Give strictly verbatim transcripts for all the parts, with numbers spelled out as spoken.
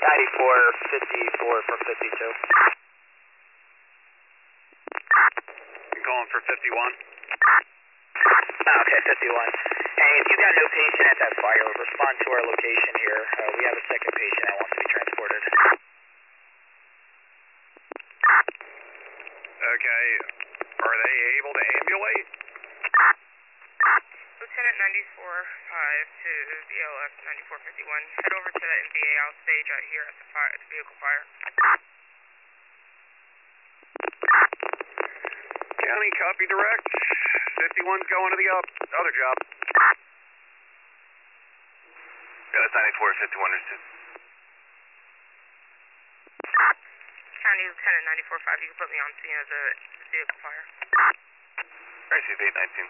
ninety-four fifty-four for fifty-two. You're calling for fifty-one? Ah, okay, fifty-one. Hey, if you got no patient at that fire, respond to our location here. Uh, we have a second patient that wants to be transported. Okay. Are they able to ambulate? Lieutenant ninety-four five to B L S ninety-four fifty-one. Head over to the M V A out stage out here at the, fire, at the vehicle fire. County, copy direct. fifty-one's going to the up, other job. Yeah, that's ninety-four fifty-one is two. County Lieutenant ninety-four five, you can put me on scene of the vehicle fire. Receive eight nineteen.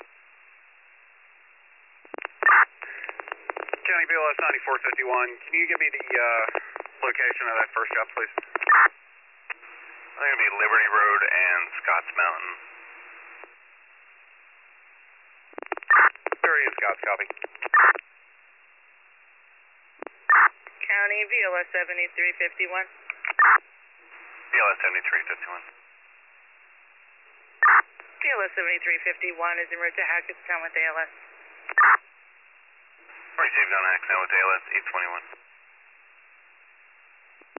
County B L S ninety-four fifty-one, can you give me the uh, location of that first job, please? It's going to be Liberty Road and Scotts Mountain. There he is, Scotts, copy. County B L S seventy-three fifty-one. B L S seventy-three fifty-one. B L S seventy-three fifty-one is en route to Hackettstown with A L S. Received on accident with A L S eight twenty-one.